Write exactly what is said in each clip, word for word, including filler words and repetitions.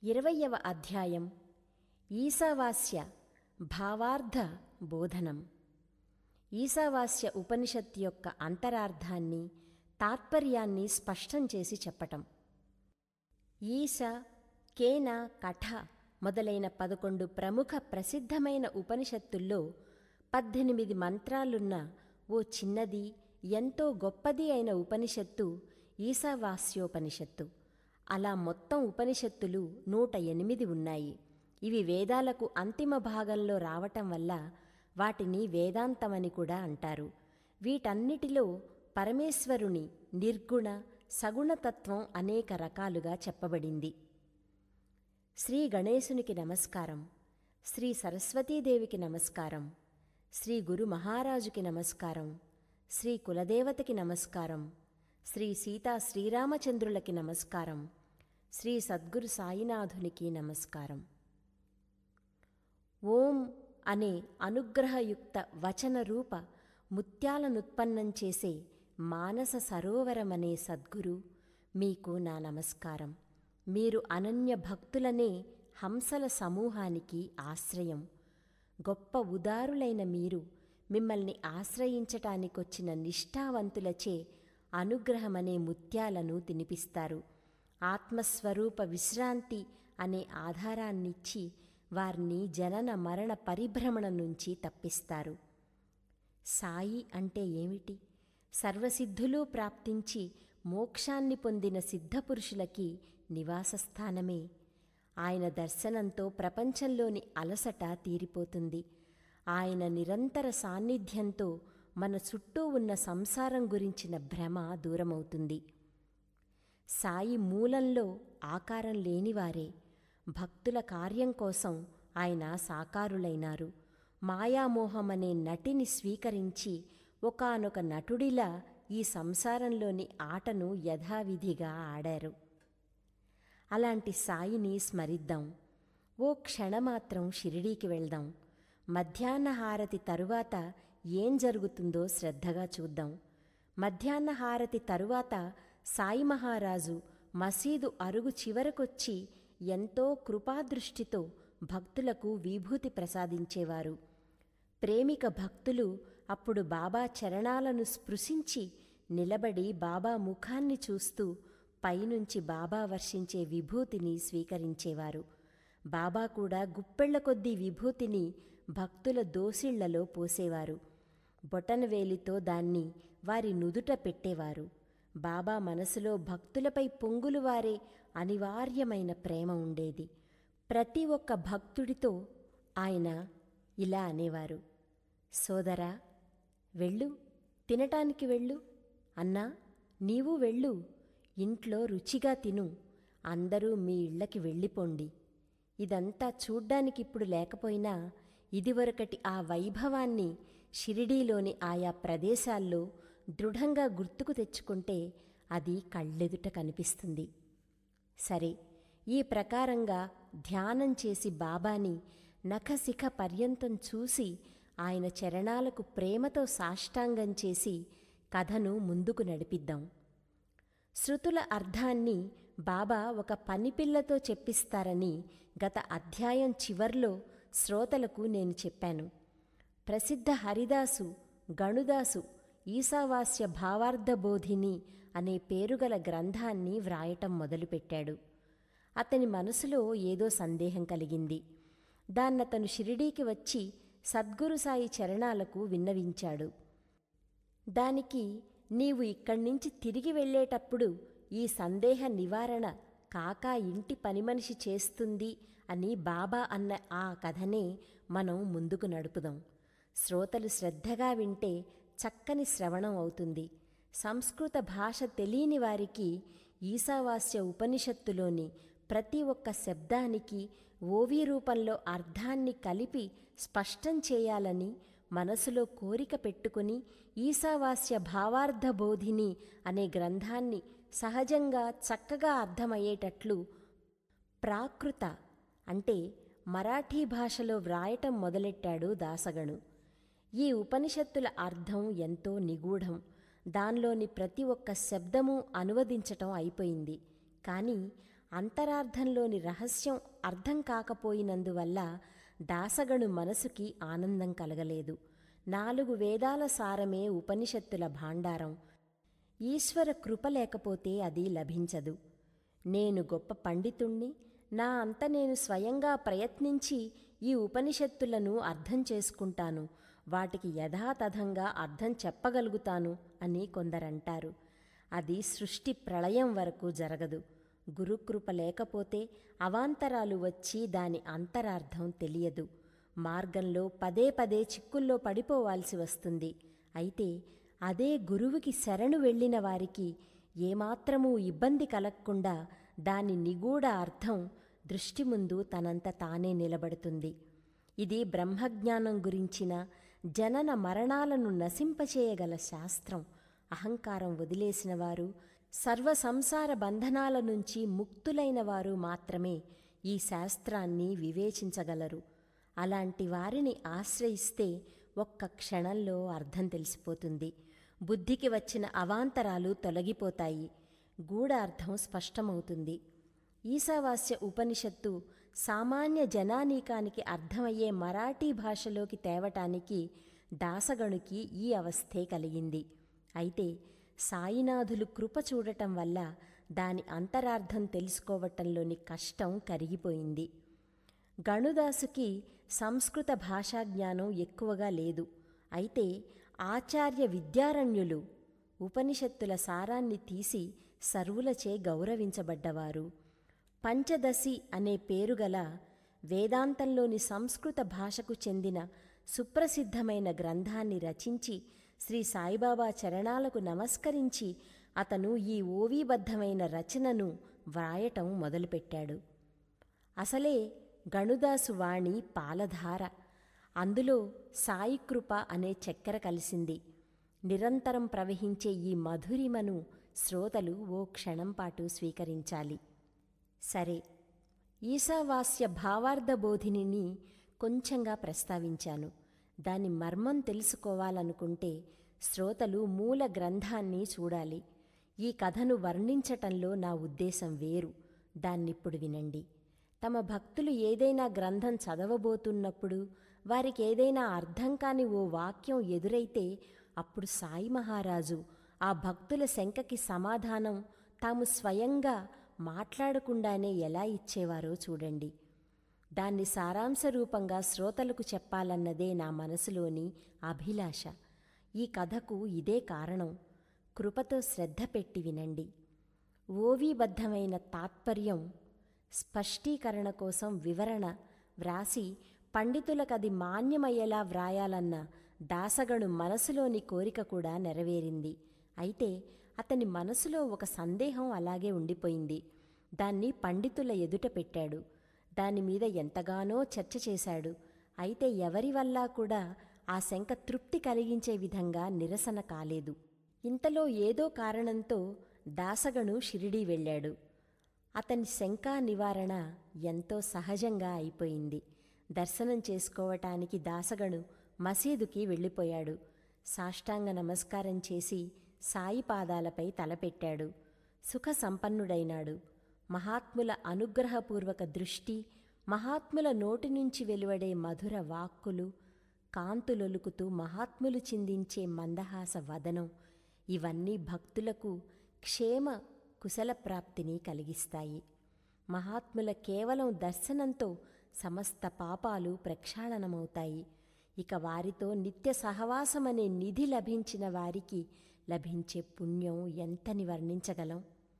ఇరవయవ అధ్యాయం ఈశావాస్య భావార్థ బోధనం. ఈశావాస్య ఉపనిషత్తు యొక్క అంతరార్థాన్ని, తాత్పర్యాన్ని స్పష్టం చేసి చెప్పటం. ఈశ, కేన, కఠ మొదలైన పదకొండు ప్రముఖ ప్రసిద్ధమైన ఉపనిషత్తుల్లో పద్దెనిమిది మంత్రాలున్న ఓ చిన్నది, ఎంతో గొప్పది అయిన ఉపనిషత్తు ఈశావాస్యోపనిషత్తు. అలా మొత్తం ఉపనిషత్తులు నూట ఎనిమిది ఉన్నాయి. ఇవి వేదాలకు అంతిమ భాగంలో రావటం వల్ల వాటిని వేదాంతమని కూడా అంటారు. వీటన్నిటిలో పరమేశ్వరుని నిర్గుణ, సగుణతత్వం అనేక రకాలుగా చెప్పబడింది. శ్రీ గణేశునికి నమస్కారం, శ్రీ సరస్వతీదేవికి నమస్కారం, శ్రీ గురు మహారాజుకి నమస్కారం, శ్రీ కులదేవతకి నమస్కారం, శ్రీ సీతా శ్రీరామచంద్రులకి నమస్కారం, శ్రీ సద్గురు సాయినాథునికి నమస్కారం. ఓం అనే అనుగ్రహయుక్త వచనరూప ముత్యాలనుత్పన్నం చేసే మానస సరోవరమనే సద్గురు మీకు నా నమస్కారం. మీరు అనన్య భక్తులనే హంసల సమూహానికి ఆశ్రయం. గొప్ప ఉదారులైన మీరు మిమ్మల్ని ఆశ్రయించటానికొచ్చిన నిష్ఠావంతులచే అనుగ్రహమనే ముత్యాలను తినిపిస్తారు. ఆత్మస్వరూప విశ్రాంతి అనే ఆధారాన్నిచ్చి వారిని జనన మరణ పరిభ్రమణ నుంచి తప్పిస్తారు. సాయి అంటే ఏమిటి? సర్వసిద్ధులు ప్రాప్తించి మోక్షాన్ని పొందిన సిద్ధపురుషులకి నివాసస్థానమే. ఆయన దర్శనంతో ప్రపంచంలోని అలసట తీరిపోతుంది. ఆయన నిరంతర సాన్నిధ్యంతో మన చుట్టూ ఉన్న సంసారం గురించిన భ్రమ దూరమవుతుంది. సాయి మూలంలో ఆకారం లేనివారే. భక్తుల కార్యం కోసం ఆయన సాకారులైనారు. మాయామోహమనే నటిని స్వీకరించి ఒకానొక నటుడిలా ఈ సంసారంలోని ఆటను యథావిధిగా ఆడారు. అలాంటి సాయిని స్మరిద్దాం. ఓ క్షణమాత్రం షిరిడీకి వెళ్దాం. మధ్యాహ్న హారతి తరువాత ఏం జరుగుతుందో శ్రద్ధగా చూద్దాం. మధ్యాహ్న హారతి తరువాత సాయి మహారాజు మసీదు అరుగు చివరకొచ్చి ఎంతో కృపాదృష్టితో భక్తులకు విభూతి ప్రసాదించేవారు. ప్రేమిక భక్తులు అప్పుడు బాబా చరణాలను స్పృశించి నిలబడి బాబా ముఖాన్ని చూస్తూ పైనుంచి బాబా వర్షించే విభూతిని స్వీకరించేవారు. బాబా కూడా గుప్పెళ్ల కొద్దీ విభూతిని భక్తుల దోసిళ్లలో పోసేవారు. బొటనవేలితో దాన్ని వారి నుదుట పెట్టేవారు. బాబా మనసులో భక్తులపై పొంగులువారే అనివార్యమైన ప్రేమ ఉండేది. ప్రతి ఒక్క భక్తుడితో ఆయన ఇలా అనేవారు: సోదరా, వెళ్ళు, తినటానికి వెళ్ళు. అన్నా, నీవు వెళ్ళు, ఇంట్లో రుచిగా తిను. అందరూ మీ ఇళ్లకి వెళ్ళిపోండి. ఇదంతా చూడ్డానికిప్పుడు లేకపోయినా ఇదివరకటి ఆ వైభవాన్ని షిరిడీలోని ఆయా ప్రదేశాల్లో దృఢంగా గుర్తుకు తెచ్చుకుంటే అది కళ్ళెదుట కనిపిస్తుంది. సరే, ఈ ప్రకారంగా ధ్యానం చేసి బాబాని నఖశిఖ పర్యంతం చూసి ఆయన చరణాలకు ప్రేమతో సాష్టాంగం చేసి కథను ముందుకు నడిపిద్దాం. శృతుల అర్థాన్ని బాబా ఒక పనిపిల్లతో చెప్పిస్తారని గత అధ్యాయం చివర్లో శ్రోతలకు నేను చెప్పాను. ప్రసిద్ధ హరిదాసు గణుదాసు ఈశావాస్య భావార్థబోధిని అనే పేరుగల గ్రంథాన్ని వ్రాయటం మొదలుపెట్టాడు. అతని మనసులో ఏదో సందేహం కలిగింది. దాన్నతను షిరిడీకి వచ్చి సద్గురు సాయి చరణాలకు విన్నవించాడు. దానికి నీవు ఇక్కడ్నించి తిరిగి వెళ్ళేటప్పుడు ఈ సందేహ నివారణ కాకా ఇంటి పనిమనిషి చేస్తుంది అని బాబా అన్న ఆ కథనే మనం ముందుకు నడుపుదాం. శ్రోతలు శ్రద్ధగా వింటే చక్కని శ్రవణం అవుతుంది. సంస్కృత భాష తెలియని వారికి ఈశావాస్య ఉపనిషత్తులోని ప్రతి ఒక్క శబ్దానికి ఓవీ రూపంలో అర్థాన్ని కలిపి స్పష్టం చేయాలని మనసులో కోరిక పెట్టుకుని ఈశావాస్య భావార్థబోధిని అనే గ్రంథాన్ని సహజంగా చక్కగా అర్థమయ్యేటట్లు ప్రాకృత అంటే మరాఠీ భాషలో వ్రాయటం మొదలెట్టాడు దాసగణు. ఈ ఉపనిషత్తుల అర్థం ఎంతో నిగూఢం. దానిలోని ప్రతి ఒక్క శబ్దము అనువదించటం అయిపోయింది. కానీ అంతరార్థంలోని రహస్యం అర్థం కాకపోయినందువల్ల దాసగను మనసుకి ఆనందం కలగలేదు. నాలుగు వేదాల సారమే ఉపనిషత్తుల భాండారం. ఈశ్వర కృప లేకపోతే అది లభించదు. నేను గొప్ప పండితుణ్ణి, నా అంత నేను స్వయంగా ప్రయత్నించి ఈ ఉపనిషత్తులను అర్థం చేసుకుంటాను, వాటికి యథాతథంగా అర్థం చెప్పగలుగుతాను అని కొందరంటారు. అది సృష్టి ప్రళయం వరకు జరగదు. గురుకృప లేకపోతే అవాంతరాలు వచ్చి దాని అంతరార్థం తెలియదు. మార్గంలో పదే పదే చిక్కుల్లో పడిపోవాల్సి వస్తుంది. అయితే అదే గురువుకి శరణు వెళ్ళిన వారికి ఏమాత్రమూ ఇబ్బంది కలగకుండా దాని నిగూఢ అర్థం దృష్టి ముందు తనంత తానే నిలబడుతుంది. ఇది బ్రహ్మజ్ఞానం గురించిన జనన మరణాలను నశింపచేయగల శాస్త్రం. అహంకారం వదిలేసిన వారు, సర్వ సంసార బంధనాల నుంచి ముక్తులైన వారు మాత్రమే ఈ శాస్త్రాన్ని వివేచించగలరు. అలాంటి వారిని ఆశ్రయిస్తే ఒక్క క్షణంలో అర్థం తెలిసిపోతుంది. బుద్ధికి వచ్చిన అవాంతరాలు తొలగిపోతాయి. గూఢార్థం స్పష్టమవుతుంది. ఈశావాస్య ఉపనిషత్తు సామాన్య జనానీకానికి అర్థమయ్యే మరాఠీ భాషలోకి తేవటానికి దాసగణుకి ఈ అవస్థే కలిగింది. అయితే సాయినాథులు కృప చూడటం వల్ల దాని అంతరార్థం తెలుసుకోవటంలోని కష్టం కరిగిపోయింది. గణుదాసుకి సంస్కృత భాషా జ్ఞానం ఎక్కువగా లేదు. అయితే ఆచార్య విద్యారణ్యులు ఉపనిషత్తుల సారాన్ని తీసి సర్వులచే గౌరవించబడ్డవారు. పంచదశి అనే పేరుగల వేదాంతంలోని సంస్కృత భాషకు చెందిన సుప్రసిద్ధమైన గ్రంథాన్ని రచించి శ్రీ సాయిబాబా చరణాలకు నమస్కరించి అతను ఈ ఓవీబద్ధమైన రచనను వ్రాయటం మొదలుపెట్టాడు. అసలే గణుదాసు వాణి పాలధార. అందులో సాయికృప అనే చక్కెర కలిసింది. నిరంతరం ప్రవహించే ఈ మధురిమను శ్రోతలు ఓ క్షణం పాటు స్వీకరించాలి. సరే, ఈశావాస్య భావార్థబోధినిని కొంచెంగా ప్రస్తావించాను. దాని మర్మం తెలుసుకోవాలనుకుంటే శ్రోతలు మూల గ్రంథాన్ని చూడాలి. ఈ కథను వర్ణించటంలో నా ఉద్దేశం వేరు. దాన్నిప్పుడు వినండి. తమ భక్తులు ఏదైనా గ్రంథం చదవబోతున్నప్పుడు వారికి ఏదైనా అర్థం కాని ఓ వాక్యం ఎదురైతే అప్పుడు సాయి మహారాజు ఆ భక్తుల శంకకి సమాధానం తాము స్వయంగా మాట్లాడకుండానే ఎలా ఇచ్చేవారో చూడండి. దాన్ని సారాంశరూపంగా శ్రోతలకు చెప్పాలన్నదే నా మనసులోని అభిలాష. ఈ కథకు ఇదే కారణం. కృపతో శ్రద్ధ పెట్టి వినండి. ఓవీబద్ధమైన తాత్పర్యం స్పష్టీకరణ కోసం వివరణ వ్రాసి పండితులకది మాన్యమయ్యేలా వ్రాయాలన్న దాసగణు మనసులోని కోరిక కూడా నెరవేరింది. అయితే అతని మనసులో ఒక సందేహం అలాగే ఉండిపోయింది. దాన్ని పండితుల ఎదుట పెట్టాడు. దానిమీద ఎంతగానో చర్చ చేశాడు. అయితే ఎవరి వల్ల కూడా ఆ శంక తృప్తి కలిగించే విధంగా నిరసన కాలేదు. ఇంతలో ఏదో కారణంతో దాసగణు షిరిడీ వెళ్ళాడు. అతని శంకా నివారణ ఎంతో సహజంగా అయిపోయింది. దర్శనం చేసుకోవటానికి దాసగణు మసీదుకి వెళ్ళిపోయాడు. సాష్టాంగ నమస్కారం చేసి సాయి పాదాలపై తలపెట్టాడు. సుఖ సంపన్నుడైనాడు. మహాత్ముల అనుగ్రహపూర్వక దృష్టి, మహాత్ముల నోటి నుంచి వెలువడే మధుర వాక్కులు, కాంతులొలుకుతూ మహాత్ములు చిందించే మందహాస వదనం ఇవన్నీ భక్తులకు క్షేమ కుశల ప్రాప్తిని కలిగిస్తాయి. మహాత్ముల కేవలం దర్శనంతో సమస్త పాపాలు ప్రక్షాళనమవుతాయి. ఇక వారితో నిత్య సహవాసమనే నిధి లభించిన వారికి లభించే పుణ్యం ఎంతని వర్ణించగలం?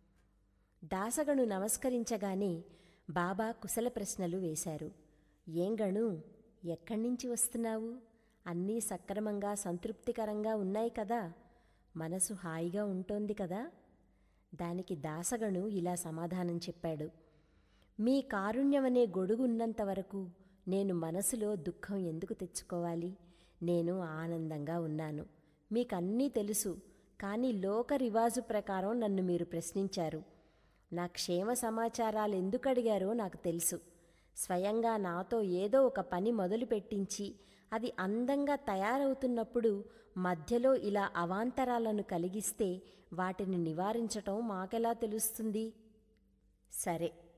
దాసగణు నమస్కరించగానే బాబా కుశల ప్రశ్నలు వేశారు. ఏం గణు, ఎక్కడ్నించి వస్తున్నావు? అన్నీ సక్రమంగా సంతృప్తికరంగా ఉన్నాయి కదా? మనసు హాయిగా ఉంటోంది కదా? దానికి దాసగణు ఇలా సమాధానం చెప్పాడు. మీ కారుణ్యమనే గొడుగున్నంత వరకు నేను మనసులో దుఃఖం ఎందుకు తెచ్చుకోవాలి? నేను ఆనందంగా ఉన్నాను. మీకన్నీ తెలుసు. కానీ లోక రివాజు ప్రకారం నన్ను మీరు ప్రశ్నించారు. నా క్షేమ సమాచారాలు ఎందుకు అడిగారో నాకు తెలుసు. స్వయంగా నాతో ఏదో ఒక పని మొదలు పెట్టించి అది అందంగా తయారవుతున్నప్పుడు మధ్యలో ఇలా అవాంతరాలను కలిగిస్తే వాటిని నివారించటం మాకెలా తెలుస్తుంది? సరే,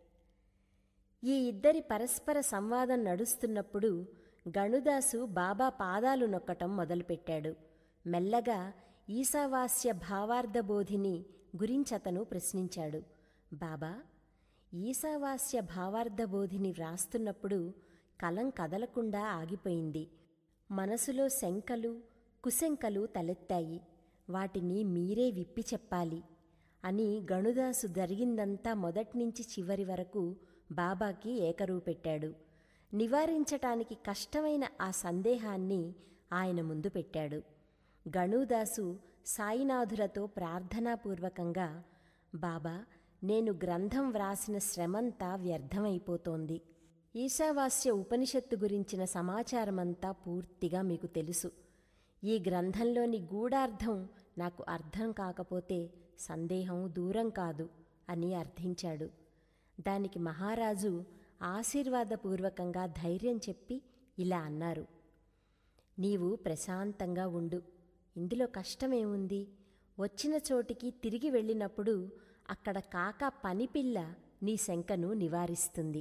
ఈ ఇద్దరి పరస్పర సంవాదం నడుస్తున్నప్పుడు గణుదాసు బాబా పాదాలు నొక్కటం మొదలుపెట్టాడు. మెల్లగా ఈశావాస్య భావార్థబోధిని గురించతను ప్రశ్నించాడు. బాబా, ఈశావాస్య భావార్థబోధిని వ్రాస్తున్నప్పుడు కలం కదలకుండా ఆగిపోయింది. మనసులో శంకలు కుశంకలు తలెత్తాయి. వాటిని మీరే విప్పి చెప్పాలి అని గణుదాసు జరిగిందంతా మొదట్నుంచి చివరి వరకు బాబాకి ఏకరువు పెట్టాడు. నివారించటానికి కష్టమైన ఆ సందేహాన్ని ఆయన ముందు పెట్టాడు. గణుదాసు సాయినాథులతో ప్రార్థనాపూర్వకంగా, బాబా, నేను గ్రంథం వ్రాసిన శ్రమంతా వ్యర్థమైపోతోంది. ఈశావాస్య ఉపనిషత్తు గురించిన సమాచారమంతా పూర్తిగా మీకు తెలుసు. ఈ గ్రంథంలోని గూఢార్థం నాకు అర్థం కాకపోతే సందేహం దూరం కాదు అని అర్థించాడు. దానికి మహారాజు ఆశీర్వాదపూర్వకంగా ధైర్యం చెప్పి ఇలా అన్నారు. నీవు ప్రశాంతంగా ఉండు. ఇందులో కష్టమేముంది? వచ్చిన చోటికి తిరిగి వెళ్ళినప్పుడు అక్కడ కాక పనిపిల్ల నీ శంకను నివారిస్తుంది.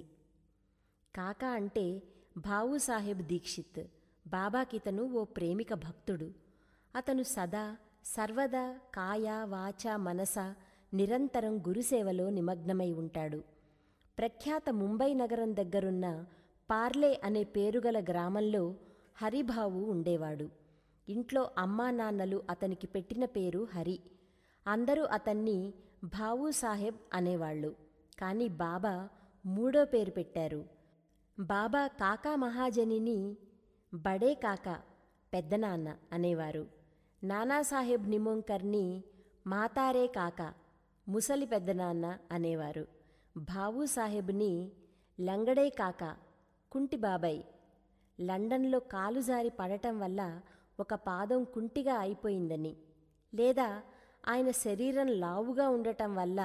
కాక అంటే భావుసాహెబ్ దీక్షిత్. బాబాకితను ఓ ప్రేమిక భక్తుడు. అతను సదా సర్వదా కాయ వాచ మనస నిరంతరం గురుసేవలో నిమగ్నమై ఉంటాడు. ప్రఖ్యాత ముంబై నగరం దగ్గరున్న పార్లే అనే పేరుగల గ్రామంలో హరిభావు ఉండేవాడు. ఇంట్లో అమ్మా నాన్నలు అతనికి పెట్టిన పేరు హరి. అందరూ అతన్ని భావు సాహెబ్ అనేవాళ్ళు. కానీ బాబా మూడో పేరు పెట్టారు. బాబా కాకా మహాజనిని బడే కాకా, పెద్దనాన్న అనేవారు. నానాసాహెబ్ నిమోంకర్ని మాతారే కాకా, ముసలి పెద్దనాన్న అనేవారు. భావు సాహెబ్ని లంగడే కాకా, కుంటి బాబాయ్. లండన్లో కాలుజారి పడటం వల్ల ఒక పాదం కుంటిగా అయిపోయిందని, లేదా ఆయన శరీరం లావుగా ఉండటం వల్ల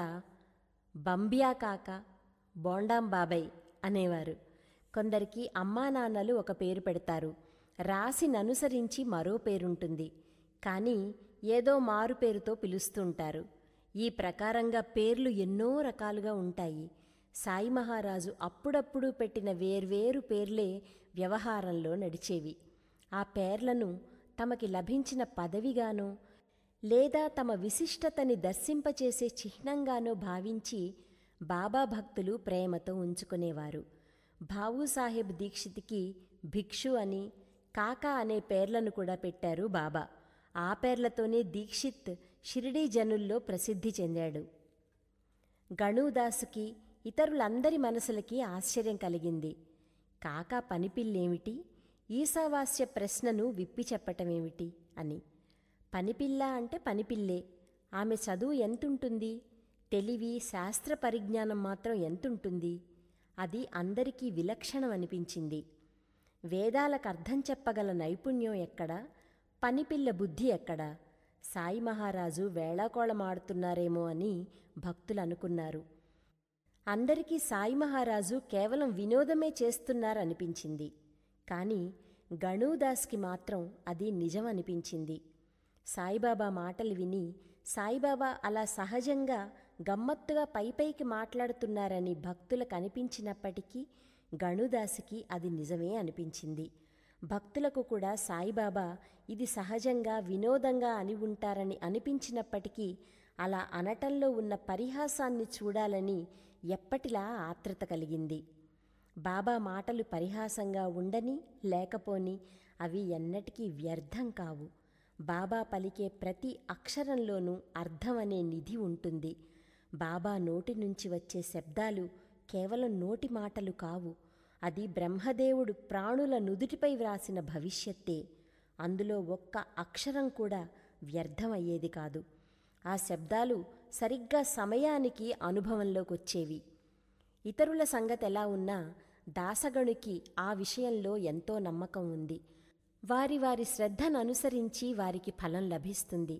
బంబియా కాకా, బోండాం బాబాయ్ అనేవారు. కొందరికి అమ్మా నాన్నలు ఒక పేరు పెడతారు. రాశిననుసరించి మరో పేరుంటుంది. కానీ ఏదో మారు పేరుతో పిలుస్తుంటారు. ఈ ప్రకారంగా పేర్లు ఎన్నో రకాలుగా ఉంటాయి. సాయి మహారాజు అప్పుడప్పుడు పెట్టిన వేర్వేరు పేర్లే వ్యవహారంలో నడిచేవి. ఆ పేర్లను తమకి లభించిన పదవిగానో లేదా తమ విశిష్టతని దర్శింపచేసే చిహ్నంగానో భావించి బాబా భక్తులు ప్రేమతో ఉంచుకునేవారు. భావుసాహెబ్ దీక్షిత్కి భిక్షు అని, కాకా అనే పేర్లను కూడా పెట్టారు బాబా. ఆ పేర్లతోనే దీక్షిత్ షిరిడీ జనుల్లో ప్రసిద్ధి చెందాడు. గణుదాసుకి ఇతరులందరి మనసులకి ఆశ్చర్యం కలిగింది. కాకా పనిపిల్లేమిటి, ఈశావాస్య ప్రశ్నను విప్పి చెప్పటమేమిటి అని. పనిపిల్ల అంటే పనిపిల్లే. ఆమె చదువు ఎంతుంటుంది? తెలివి శాస్త్ర పరిజ్ఞానం మాత్రం ఎంతుంటుంది? అది అందరికీ విలక్షణం అనిపించింది. వేదాలకు అర్థం చెప్పగల నైపుణ్యం ఎక్కడా? పనిపిల్ల బుద్ధి ఎక్కడా? సాయి మహారాజు వేళాకోళమాడుతున్నారేమో అని భక్తులు అనుకున్నారు. అందరికీ సాయి మహారాజు కేవలం వినోదమే చేస్తున్నారనిపించింది. కానీ గణుదాస్కి మాత్రం అది నిజం అనిపించింది. సాయిబాబా మాటలు విని సాయిబాబా అలా సహజంగా గమ్మత్తుగా పైపైకి మాట్లాడుతున్నారని భక్తులకు అనిపించినప్పటికీ గణుదాసుకి అది నిజమే అనిపించింది. భక్తులకు కూడా సాయిబాబా ఇది సహజంగా వినోదంగా అని ఉంటారని అనిపించినప్పటికీ అలా అనటంలో ఉన్న పరిహాసాన్ని చూడాలని ఎప్పటిలా ఆత్రత కలిగింది. బాబా మాటలు పరిహాసంగా ఉండని లేకపోని అవి ఎన్నటికీ వ్యర్థం కావు. బాబా పలికే ప్రతి అక్షరంలోనూ అర్థం అనే నిధి ఉంటుంది. బాబా నోటి నుంచి వచ్చే శబ్దాలు కేవలం నోటి మాటలు కావు. అది బ్రహ్మదేవుడు ప్రాణుల నుదుటిపై వ్రాసిన భవిష్యత్తే. అందులో ఒక్క అక్షరం కూడా వ్యర్థమయ్యేది కాదు. ఆ శబ్దాలు సరిగ్గా సమయానికి అనుభవంలోకి వచ్చేవి. ఇతరుల సంగతి ఎలా ఉన్నా దాసగణుకి ఆ విషయంలో ఎంతో నమ్మకం ఉంది. వారి వారి శ్రద్ధను అనుసరించి వారికి ఫలం లభిస్తుంది.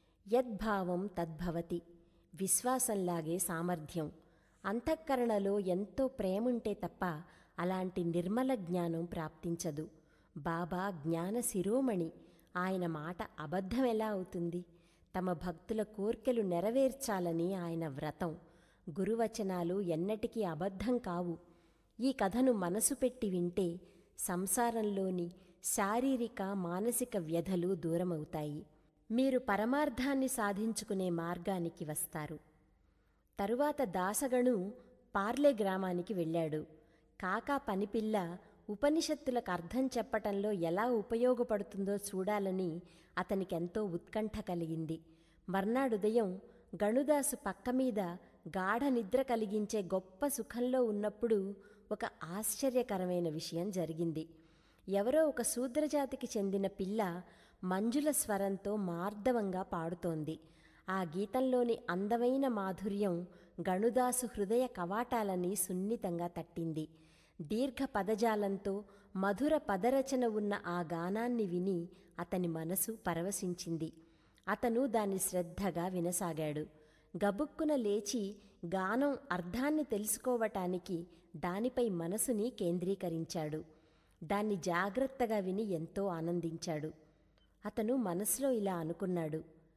యద్భావం తద్భవతి. విశ్వాసంలాగే సామర్థ్యం. అంతఃకరణలో ఎంతో ప్రేముంటే తప్ప అలాంటి నిర్మల జ్ఞానం ప్రాప్తించదు. బాబా జ్ఞాన శిరోమణి. ఆయన మాట అబద్ధం ఎలా అవుతుంది? తమ భక్తుల కోర్కెలు నెరవేర్చాలని ఆయన వ్రతం. గురువచనాలు ఎన్నటికీ అబద్ధం కావు. ఈ కథను మనసు పెట్టి వింటే సంసారంలోని శారీరక మానసిక వ్యధలు దూరమవుతాయి. మీరు పరమార్థాన్ని సాధించుకునే మార్గానికి వస్తారు. తరువాత దాసగణు పార్లే గ్రామానికి వెళ్ళాడు. కాకా పనిపిల్ల ఉపనిషత్తులకు అర్థం చెప్పటంలో ఎలా ఉపయోగపడుతుందో చూడాలని అతనికెంతో ఉత్కంఠ కలిగింది. మర్నాడుదయం గణుదాసు పక్కమీద గాఢ నిద్ర కలిగించే గొప్ప సుఖంలో ఉన్నప్పుడు ఒక ఆశ్చర్యకరమైన విషయం జరిగింది. ఎవరో ఒక శూద్రజాతికి చెందిన పిల్ల మంజుల స్వరంతో మార్దవంగా పాడుతోంది. ఆ గీతంలోని అందమైన మాధుర్యం గణుదాసు హృదయ కవాటాలని సున్నితంగా తట్టింది. దీర్ఘ పదజాలంతో మధుర పదరచన ఉన్న ఆ గానాన్ని విని అతని మనసు పరవశించింది. అతను దాన్ని శ్రద్ధగా వినసాగాడు. గబుక్కున లేచి గానం అర్థాన్ని తెలుసుకోవటానికి దానిపై మనసుని కేంద్రీకరించాడు. దాన్ని జాగ్రత్తగా విని ఎంతో ఆనందించాడు. అతను మనసులో ఇలా అనుకున్నాడు,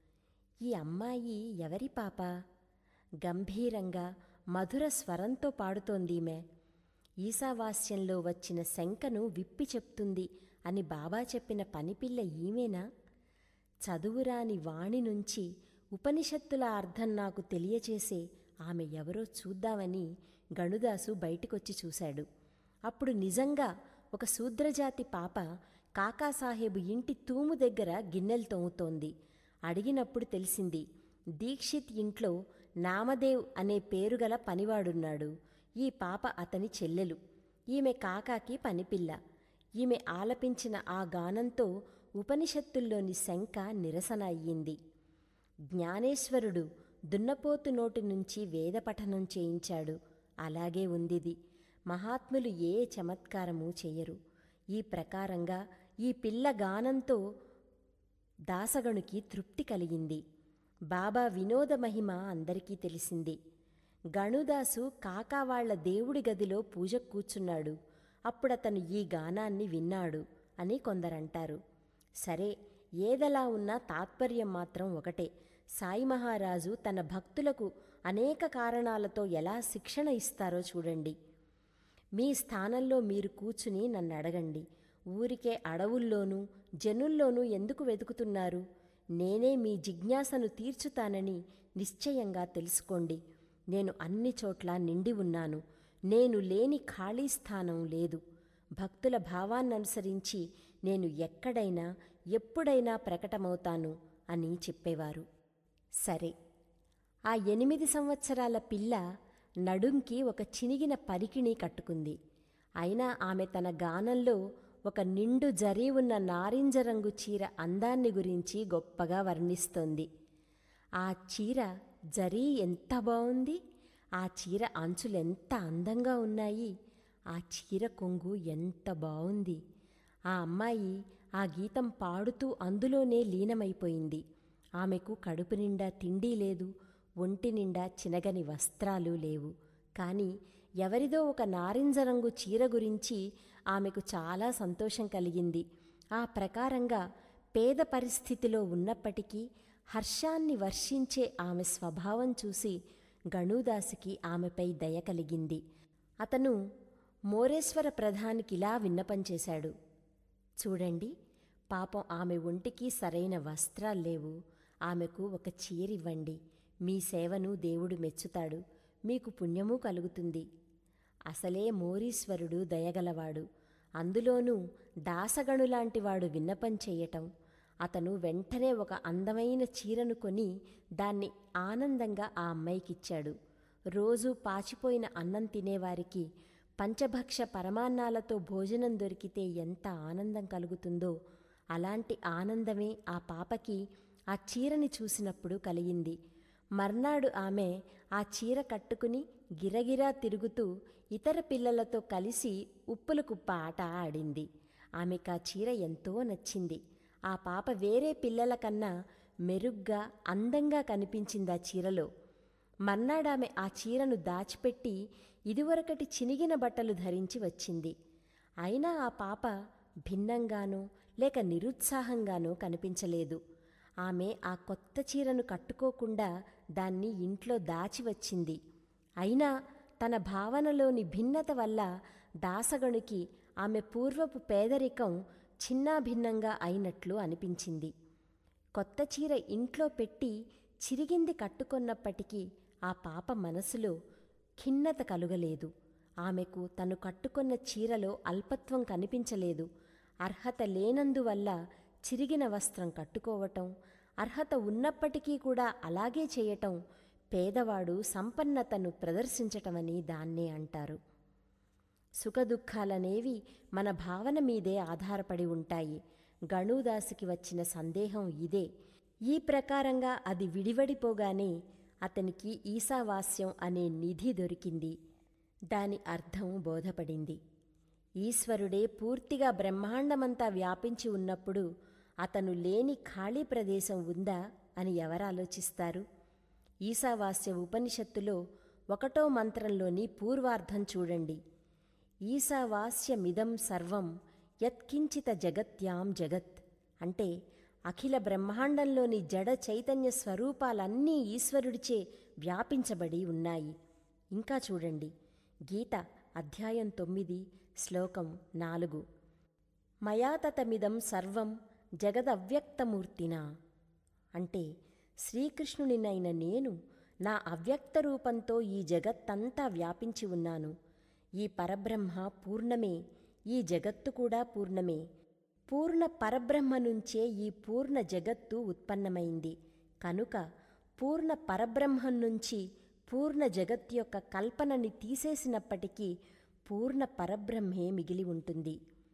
ఈ అమ్మాయి ఎవరి పాప? గంభీరంగా మధుర స్వరంతో పాడుతోందీమె. ఈశావాస్యంలో వచ్చిన శంకను విప్పి చెప్తుంది అని బాబా చెప్పిన పనిపిల్ల ఈమెనా? చదువురాని వాణి నుంచి ఉపనిషత్తుల అర్థం నాకు తెలియచేసే ఆమె ఎవరో చూద్దామని గణుదాసు బయటికొచ్చి చూశాడు. అప్పుడు నిజంగా ఒక శూద్రజాతి పాప కాకాసాహెబు ఇంటి తూము దగ్గర గిన్నెలు తోముతోంది. అడిగినప్పుడు తెలిసింది, దీక్షిత్ ఇంట్లో నామదేవ్ అనే పేరుగల పనివాడున్నాడు. ఈ పాప అతని చెల్లెలు. ఈమె కాకాకి పనిపిల్ల. ఈమె ఆలపించిన ఆ గానంతో ఉపనిషత్తుల్లోని శంక నిరసన అయ్యింది. జ్ఞానేశ్వరుడు దున్నపోతు నోటి నుంచి వేదపఠనం చేయించాడు. అలాగే ఉందిది. మహాత్ములు ఏ చమత్కారమూ చెయ్యరు. ఈ ప్రకారంగా ఈ పిల్ల గానంతో దాసగణుకి తృప్తి కలిగింది. బాబా వినోద మహిమ అందరికీ తెలిసింది. గణుదాసు కాకావాళ్ల దేవుడి గదిలో పూజ కూర్చున్నాడు. అప్పుడతను ఈ గానాన్ని విన్నాడు అని కొందరంటారు. సరే, ఏదలా ఉన్నా తాత్పర్యం మాత్రం ఒకటే. సాయి మహారాజు తన భక్తులకు అనేక కారణాలతో ఎలా శిక్షణ ఇస్తారో చూడండి. మీ స్థానంలో మీరు కూర్చుని నన్ను అడగండి, ఊరికే అడవుల్లోనూ జనుల్లోనూ ఎందుకు వెతుకుతున్నారు? నేనే మీ జిజ్ఞాసను తీర్చుతానని నిశ్చయంగా తెలుసుకోండి. నేను అన్ని చోట్ల నిండి ఉన్నాను. నేను లేని ఖాళీ స్థానం లేదు. భక్తుల భావాన్ననుసరించి నేను ఎక్కడైనా ఎప్పుడైనా ప్రకటమవుతాను అని చెప్పేవారు. సరే, ఆ ఎనిమిది సంవత్సరాల పిల్ల నడుంకి ఒక చినిగిన పరికిణి కట్టుకుంది. అయినా ఆమె తన గానంలో ఒక నిండు జరీ ఉన్న నారింజ రంగు చీర అందాన్ని గురించి గొప్పగా వర్ణిస్తోంది. ఆ చీర జరీ ఎంత బావుంది! ఆ చీర అంచులెంత అందంగా ఉన్నాయి! ఆ చీర కొంగు ఎంత బావుంది! ఆ అమ్మాయి ఆ గీతం పాడుతూ అందులోనే లీనమైపోయింది. ఆమెకు కడుపు నిండా తిండి లేదు, ఒంటి నిండా చినగని వస్త్రాలు లేవు. కానీ ఎవరిదో ఒక నారింజ రంగు చీర గురించి ఆమెకు చాలా సంతోషం కలిగింది. ఆ ప్రకారంగా పేద పరిస్థితిలో ఉన్నప్పటికీ హర్షాన్ని వర్షించే ఆమె స్వభావం చూసి గణుదాసుకి ఆమెపై దయ కలిగింది. అతను మోరేశ్వర ప్రధానికిలా విన్నపం చేశాడు. చూడండి, పాపం ఆమె ఒంటికి సరైన వస్త్రాల్లేవు. ఆమెకు ఒక చీరివ్వండి. మీ సేవను దేవుడు మెచ్చుతాడు. మీకు పుణ్యమూ కలుగుతుంది. అసలే మోరీశ్వరుడు దయగలవాడు. అందులోనూ దాసగణులాంటివాడు విన్నపం చెయ్యటం. అతను వెంటనే ఒక అందమైన చీరను కొని దాన్ని ఆనందంగా ఆ అమ్మాయికిచ్చాడు. రోజూ పాచిపోయిన అన్నం తినేవారికి పంచభక్ష పరమాన్నాలతో భోజనం దొరికితే ఎంత ఆనందం కలుగుతుందో అలాంటి ఆనందమే ఆ పాపకి ఆ చీరని చూసినప్పుడు కలిగింది. మర్నాడు ఆమె ఆ చీర కట్టుకుని గిరగిరా తిరుగుతూ ఇతర పిల్లలతో కలిసి ఉప్పుల కుప్ప ఆట ఆడింది. ఆమెకు ఆ చీర ఎంతో నచ్చింది. ఆ పాప వేరే పిల్లల కన్నా మెరుగ్గా అందంగా కనిపించింది ఆ చీరలో. మర్నాడామె ఆ చీరను దాచిపెట్టి ఇదివరకటి చినిగిన బట్టలు ధరించి వచ్చింది. అయినా ఆ పాప భిన్నంగానో లేక నిరుత్సాహంగానో కనిపించలేదు. ఆమె ఆ కొత్త చీరను కట్టుకోకుండా దాన్ని ఇంట్లో దాచి వచ్చింది. అయినా తన భావనలోని భిన్నత వల్ల దాసగణుకి ఆమె పూర్వపు పేదరికం చిన్నాభిన్నంగా అయినట్లు అనిపించింది. కొత్త చీర ఇంట్లో పెట్టి చిరిగింది కట్టుకొన్నప్పటికీ ఆ పాప మనసులో ఖిన్నత కలుగలేదు. ఆమెకు తను కట్టుకొన్న చీరలో అల్పత్వం కనిపించలేదు. అర్హత లేనందువల్ల చిరిగిన వస్త్రం కట్టుకోవటం, అర్హత ఉన్నప్పటికీ కూడా అలాగే చేయటం పేదవాడు సంపన్నతను ప్రదర్శించటమని దాన్నే అంటారు. సుఖదుఖాలనేవి మన భావన మీదే ఆధారపడి ఉంటాయి. గణూదాసుకి వచ్చిన సందేహం ఇదే. ఈ ప్రకారంగా అది విడివడిపోగానే అతనికి ఈశావాస్యం అనే నిధి దొరికింది. దాని అర్థం బోధపడింది. ఈశ్వరుడే పూర్తిగా బ్రహ్మాండమంతా వ్యాపించి ఉన్నప్పుడు అతను లేని ఖాళీ ప్రదేశం ఉందా అని ఎవరాలోచిస్తారు? ఈశావాస్య ఉపనిషత్తులో ఒకటో మంత్రంలోని పూర్వార్ధం చూడండి. ఈశావాస్యమిదం సర్వం యత్కించిత జగత్యాం జగత్ అంటే అఖిల బ్రహ్మాండంలోని జడ చైతన్య స్వరూపాలన్నీ ఈశ్వరుడిచే వ్యాపించబడి ఉన్నాయి. ఇంకా చూడండి, గీత అధ్యాయం తొమ్మిది శ్లోకం నాలుగు. మయాతతమిదం సర్వం జగదవ్యక్తమూర్తినా అంటే శ్రీకృష్ణునినైన నేను నా అవ్యక్త రూపంతో ఈ జగత్తంతా వ్యాపించి ఉన్నాను. ఈ పరబ్రహ్మ పూర్ణమే, ఈ జగత్తు కూడా పూర్ణమే. పూర్ణ పరబ్రహ్మ నుంచే ఈ పూర్ణ జగత్తు ఉత్పన్నమైంది. కనుక పూర్ణ పరబ్రహ్మం నుంచి పూర్ణ జగత్తు యొక్క కల్పనని తీసేసినప్పటికీ పూర్ణ పరబ్రహ్మే మిగిలి ఉంటుంది.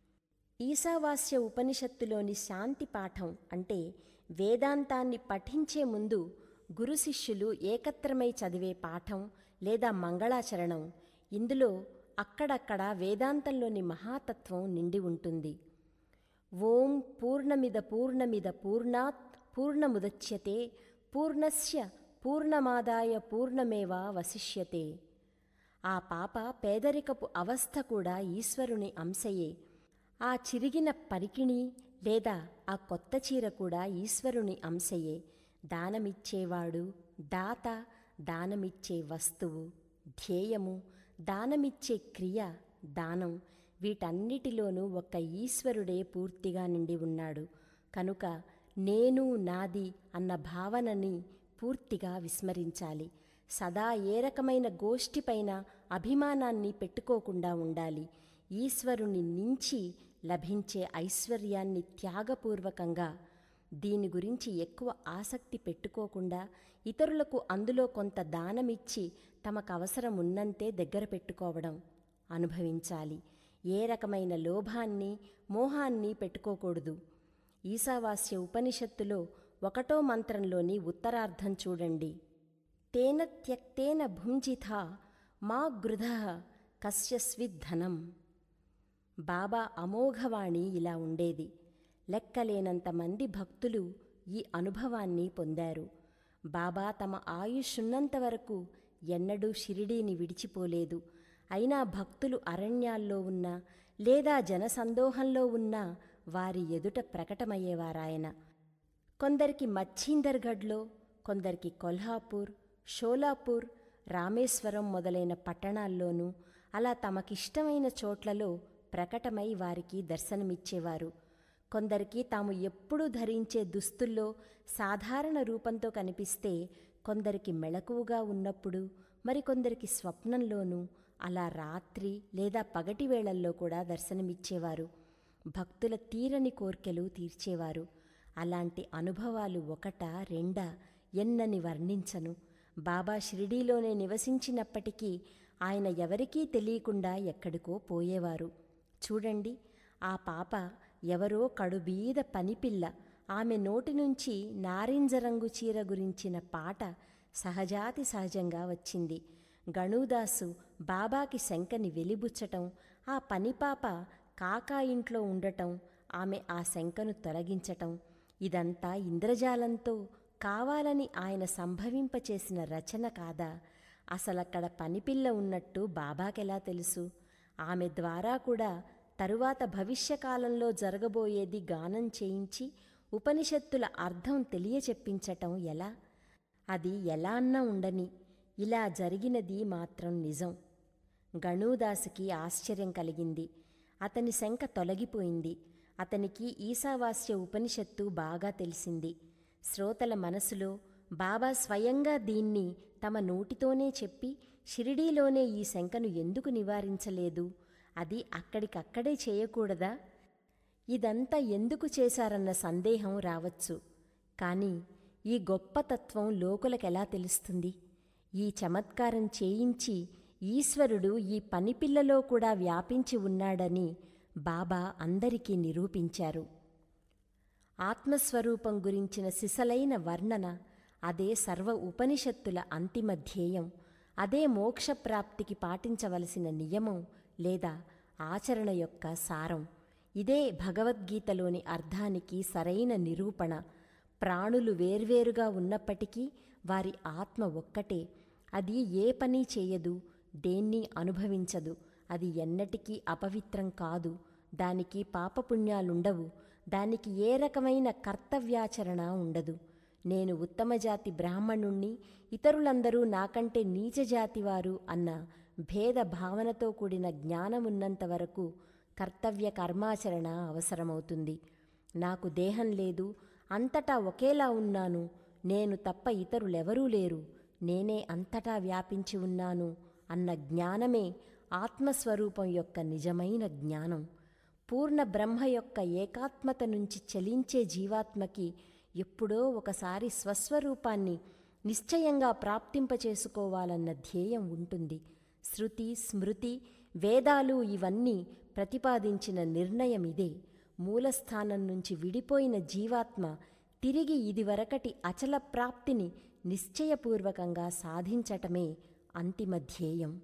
ఈశావాస్య ఉపనిషత్తులోని శాంతి పాఠం అంటే వేదాంతాన్ని పఠించే ముందు గురు శిష్యులు ఏకత్రమై చదివే పాఠం లేదా మంగళాచరణం. ఇందులో అక్కడక్కడ వేదాంతంలోని మహాతత్వం నిండి ఉంటుంది. ఓం పూర్ణమిద పూర్ణమిద పూర్ణాత్ పూర్ణముదచ్యతే పూర్ణస్య పూర్ణమాదాయ పూర్ణమేవా వశిష్యతే. ఆ పాప పేదరికపు అవస్థ కూడా ఈశ్వరుని అంశయే. ఆ చిరిగిన పరికిణి లేదా ఆ కొత్త చీర కూడా ఈశ్వరుని అంశయే. దానమిచ్చేవాడు, దాత, దానమిచ్చే వస్తువు, ధ్యేయము, దానమిచ్చే క్రియ, దానం, వీటన్నిటిలోనూ ఒక్క ఈశ్వరుడే పూర్తిగా నిండి ఉన్నాడు. కనుక నేను, నాది అన్న భావనని పూర్తిగా విస్మరించాలి. సదా ఏ రకమైన గోష్ఠిపైన అభిమానాన్ని పెట్టుకోకుండా ఉండాలి. ఈశ్వరుని నుంచి లభించే ఐశ్వర్యాన్ని త్యాగపూర్వకంగా, దీని గురించి ఎక్కువ ఆసక్తి పెట్టుకోకుండా ఇతరులకు అందులో కొంత దానమిచ్చి తమకు అవసరం ఉన్నంతే దగ్గర పెట్టుకోవడం అనుభవించాలి. ఏ రకమైన లోభాన్ని, మోహాన్ని పెట్టుకోకూడదు. ఈశావాస్య ఉపనిషత్తులో ఒకటో మంత్రంలోని ఉత్తరార్ధం చూడండి. తేన త్యక్తేన భుంజిథా మా గృధః కస్యస్విద్ధనం. బాబా అమోఘవాణి ఇలా ఉండేది. లెక్కలేనంతమంది భక్తులు ఈ అనుభవాన్ని పొందారు. బాబా తమ ఆయుష్నున్నంత వరకు ఎన్నడూ షిరిడీని విడిచిపోలేదు. అయినా భక్తులు అరణ్యాల్లో ఉన్నా లేదా జనసందోహంలో ఉన్నా వారి ఎదుట ప్రకటమయ్యేవారాయన. కొందరికి మచ్చిందర్గఢ్లో, కొందరికి కొల్హాపూర్, షోలాపూర్, రామేశ్వరం మొదలైన పట్టణాల్లోనూ అలా తమకిష్టమైన చోట్లలో ప్రకటమై వారికి దర్శనమిచ్చేవారు. కొందరికి తాము ఎప్పుడూ ధరించే దుస్తుల్లో సాధారణ రూపంతో కనిపిస్తే, కొందరికి మెళకువగా ఉన్నప్పుడు, మరికొందరికి స్వప్నంలోనూ, అలా రాత్రి లేదా పగటి వేళల్లో కూడా దర్శనమిచ్చేవారు. భక్తుల తీరని కోర్కెలు తీర్చేవారు. అలాంటి అనుభవాలు ఒకటా రెండా ఎన్నని వర్ణించను. బాబా షిరిడీలోనే నివసించినప్పటికీ ఆయన ఎవరికీ తెలియకుండా ఎక్కడికో పోయేవారు. చూడండి, ఆ పాప ఎవరో కడుబీద పనిపిల్ల. ఆమె నోటి నుంచి నారింజ రంగు చీర గురించిన పాట సహజాతి సహజంగా వచ్చింది. గణూదాసు బాబాకి శంకని వెలిబుచ్చటం, ఆ పనిపాప కాకా ఇంట్లో ఉండటం, ఆమె ఆ శంకను తొలగించటం, ఇదంతా ఇంద్రజాలంతో కావాలని ఆయన సంభవింపచేసిన రచన కాదా? అసలక్కడ పనిపిల్ల ఉన్నట్టు బాబాకెలా తెలుసు? ఆమె ద్వారా కూడా తరువాత భవిష్యకాలంలో జరగబోయేది గానం చేయించి ఉపనిషత్తుల అర్థం తెలియచెప్పించటం ఎలా? అది ఎలా అన్నా ఉండని, ఇలా జరిగినది మాత్రం నిజం. గణూదాసుకి ఆశ్చర్యం కలిగింది. అతని శంక తొలగిపోయింది. అతనికి ఈశావాస్య ఉపనిషత్తు బాగా తెలిసింది. శ్రోతల మనసులో బాబా స్వయంగా దీన్ని తమ నోటితోనే చెప్పి షిరిడీలోనే ఈ శంకను ఎందుకు నివారించలేదు? అది అక్కడికక్కడే చేయకూడదా? ఇదంతా ఎందుకు చేశారన్న సందేహం రావచ్చు. కానీ ఈ గొప్ప తత్వం లోకులకెలా తెలుస్తుంది? ఈ చమత్కారం చేయించి ఈశ్వరుడు ఈ పనిపిల్లలో కూడా వ్యాపించి ఉన్నాడని బాబా అందరికీ నిరూపించారు. ఆత్మస్వరూపం గురించిన సిసలైన వర్ణన, అదే సర్వ ఉపనిషత్తుల అంతిమ ధ్యేయం, అదే మోక్షప్రాప్తికి పాటించవలసిన నియమం లేదా ఆచరణ యొక్క సారం. ఇదే భగవద్గీతలోని అర్థానికి సరైన నిరూపణ. ప్రాణులు వేర్వేరుగా ఉన్నప్పటికీ వారి ఆత్మ ఒక్కటే. అది ఏ పని చేయదు, దేన్ని అనుభవించదు. అది ఎన్నటికీ అపవిత్రం కాదు. దానికి పాపపుణ్యాలుండవు. దానికి ఏ రకమైన కర్తవ్యాచరణ ఉండదు. నేను ఉత్తమజాతి బ్రాహ్మణుణ్ణి, ఇతరులందరూ నాకంటే నీచజాతివారు అన్న భేద భావనతో కూడిన జ్ఞానమున్నంత వరకు కర్తవ్య కర్మాచరణ అవసరమవుతుంది. నాకు దేహం లేదు, అంతటా ఒకేలా ఉన్నాను, నేను తప్ప ఇతరులెవరూ లేరు, నేనే అంతటా వ్యాపించి ఉన్నాను అన్న జ్ఞానమే ఆత్మస్వరూపం యొక్క నిజమైన జ్ఞానం. పూర్ణ బ్రహ్మ యొక్క ఏకాత్మత నుంచి చలించే జీవాత్మకి ఎప్పుడో ఒకసారి స్వస్వరూపాన్ని నిశ్చయంగా ప్రాప్తింపచేసుకోవాలన్న ధ్యేయం ఉంటుంది. శృతి, స్మృతి, వేదాలు ఇవన్నీ ప్రతిపాదించిన నిర్ణయమిదే. మూలస్థానం నుంచి విడిపోయిన జీవాత్మ తిరిగి ఇదివరకటి అచల ప్రాప్తిని నిశ్చయపూర్వకంగా సాధించటమే అంతిమ ధ్యేయం.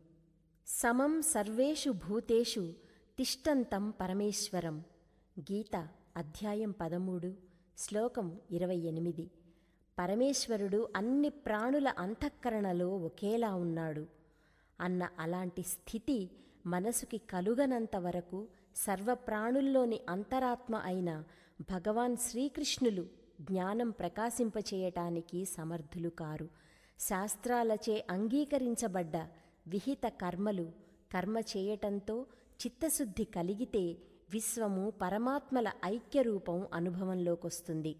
సమం సర్వేషు భూతేషు తిష్టంతం పరమేశ్వరం. గీత అధ్యాయం పదమూడు, శ్లోకం ఇరవై ఎనిమిది. పరమేశ్వరుడు అన్ని ప్రాణుల అంతఃకరణలో ఒకేలా ఉన్నాడు అన్న అలాంటి స్థితి మనసుకి కలుగనంత వరకు సర్వప్రాణుల్లోని అంతరాత్మ అయిన భగవాన్ శ్రీకృష్ణులు జ్ఞానం ప్రకాశింపచేయటానికి సమర్థులు కారు. శాస్త్రాలచే అంగీకరించబడ్డ విహిత కర్మలు కర్మ చేయటంతో చిత్తశుద్ధి కలిగితే విశ్వము పరమాత్మల ఐక్యరూపం అనుభవంలోకొస్తుంది.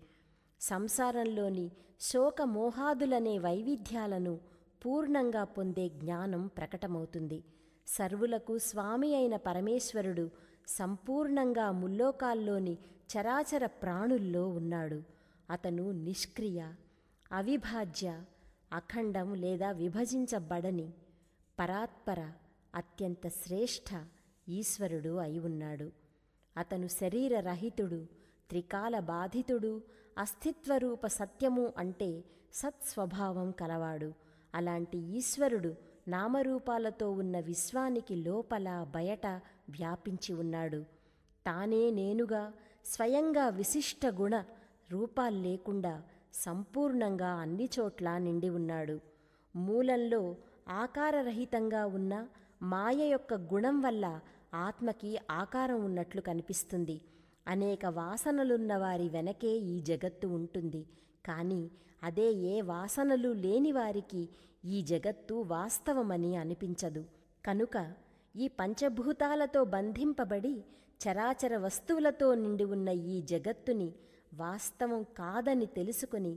సంసారంలోని శోకమోహాదులనే వైవిధ్యాలను పూర్ణంగా పొందే జ్ఞానం ప్రకటమవుతుంది. సర్వులకు స్వామి అయిన పరమేశ్వరుడు సంపూర్ణంగా ముల్లోకాల్లోని చరాచర ప్రాణుల్లో ఉన్నాడు. అతను నిష్క్రియ, అవిభాజ్య, అఖండం లేదా విభజించబడని పరాత్పర, అత్యంత శ్రేష్ఠ ఈశ్వరుడు అయి ఉన్నాడు. అతను శరీరరహితుడు, త్రికాల బాధితుడు, అస్తిత్వరూప సత్యము అంటే సత్స్వభావం కలవాడు. అలాంటి ఈశ్వరుడు నామరూపాలతో ఉన్న విశ్వానికి లోపల బయట వ్యాపించి ఉన్నాడు. తానే నేనుగా స్వయంగా విశిష్ట గుణ రూపాల్లేకుండా సంపూర్ణంగా అన్ని చోట్ల నిండి ఉన్నాడు. మూలంలో ఆకారరహితంగా ఉన్న మాయ యొక్క గుణం వల్ల ఆత్మకి ఆకారం ఉన్నట్లు కనిపిస్తుంది. అనేక వాసనలున్న వారి వెనకే ఈ జగత్తు ఉంటుంది. కానీ అదే ఏ వాసనలు లేని వారికి ఈ జగత్తు వాస్తవమని అనిపించదు. కనుక ఈ పంచభూతాలతో బంధింపబడి చరాచర వస్తువులతో నిండి ఉన్న ఈ జగత్తుని వాస్తవం కాదని తెలుసుకుని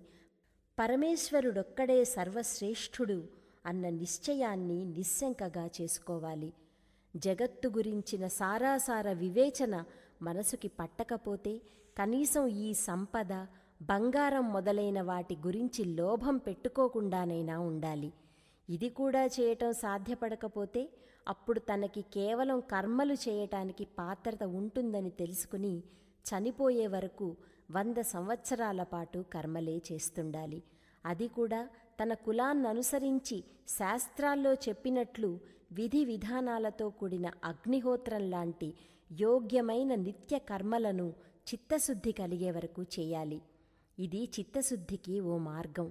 పరమేశ్వరుడొక్కడే సర్వశ్రేష్ఠుడు అన్న నిశ్చయాన్ని నిశ్శంకగా చేసుకోవాలి. జగత్తు గురించిన సారాసార వివేచన మనసుకి పట్టకపోతే కనీసం ఈ సంపద, బంగారం మొదలైన వాటి గురించి లోభం పెట్టుకోకుండానైనా ఉండాలి. ఇది కూడా చేయటం సాధ్యపడకపోతే అప్పుడు తనకి కేవలం కర్మలు చేయటానికి పాత్రత ఉంటుందని తెలుసుకుని చనిపోయే వరకు వంద సంవత్సరాల పాటు కర్మలే చేస్తుండాలి. అది కూడా తన కులాన్ననుసరించి శాస్త్రాల్లో చెప్పినట్లు విధి విధానాలతో కూడిన అగ్నిహోత్రం లాంటి యోగ్యమైన నిత్య కర్మలను చిత్తశుద్ధి కలిగే వరకు చేయాలి. ఇది చిత్తశుద్ధికి ఓ మార్గం.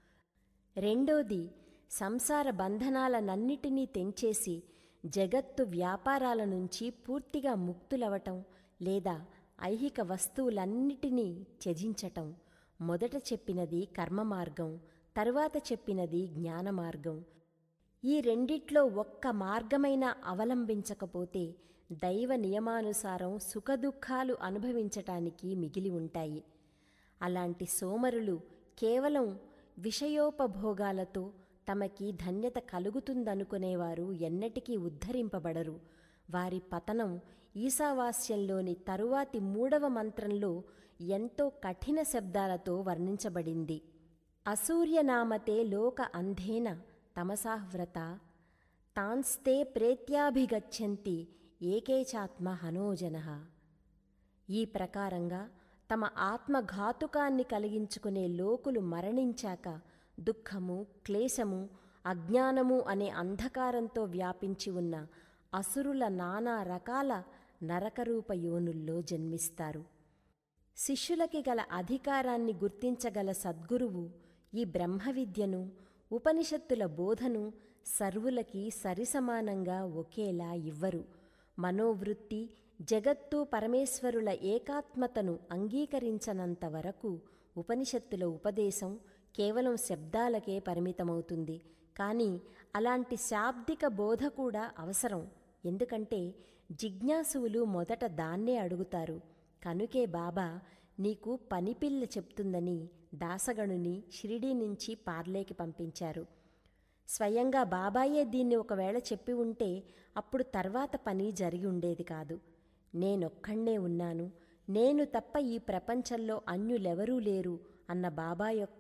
రెండోది, సంసార బంధనాలనన్నిటినీ తెంచేసి జగత్తు వ్యాపారాల నుంచి పూర్తిగా ముక్తులవటం లేదా ఐహిక వస్తువులన్నిటినీ త్యజించటం. మొదట చెప్పినది కర్మ మార్గం, తరువాత చెప్పినది జ్ఞాన మార్గం. ఈ రెండిట్లో ఒక్క మార్గమైనా అవలంబించకపోతే దైవ నియమానుసారం సుఖదుఖాలు అనుభవించటానికి మిగిలి ఉంటాయి. అలాంటి సోమరులు కేవలం విషయోపభోగాలతో తమకి ధన్యత కలుగుతుందనుకునేవారు ఎన్నటికీ ఉద్ధరింపబడరు. వారి పతనం ఈశావాస్యంలోని తరువాతి మూడవ మంత్రంలో ఎంతో కఠిన శబ్దాలతో వర్ణించబడింది. అసూర్యనామతే లోక అంధేన తమసాహ్వ్రత తాన్స్తే ప్రేత్యాభిగచ్చంతి ఏకేచాత్మ హనోజనః. ఈ ప్రకారంగా తమ ఆత్మఘాతుకాన్ని కలిగించుకునే లోకులు మరణించాక దుఃఖము, క్లేశము, అజ్ఞానము అనే అంధకారంతో వ్యాపించి ఉన్న అసురుల నానా రకాల నరకరూప యోనుల్లో జన్మిస్తారు. శిష్యులకి గల అధికారాన్ని గుర్తించగల సద్గురువు ఈ బ్రహ్మవిద్యను, ఉపనిషత్తుల బోధను సర్వులకి సరిసమానంగా ఒకేలా ఇవ్వరు. మనోవృత్తి, జగత్తు పరమేశ్వరుల ఏకాత్మతను అంగీకరించనంత వరకు ఉపనిషత్తుల ఉపదేశం కేవలం శబ్దాలకే పరిమితమవుతుంది. కానీ అలాంటి శాబ్దిక బోధ కూడా అవసరం. ఎందుకంటే జిజ్ఞాసువులు మొదట దాన్నే అడుగుతారు. కనుకే బాబా నీకు పనిపిల్ల చెప్తుందని దాసగణుని షిరిడీ నుంచి పార్లేకి పంపించారు. స్వయంగా బాబాయే దీన్ని ఒకవేళ చెప్పి ఉంటే అప్పుడు తర్వాత పని జరిగి ఉండేది కాదు. నేనొక్కడే ఉన్నాను, నేను తప్ప ఈ ప్రపంచంలో అన్యులెవరూ లేరు అన్న బాబా యొక్క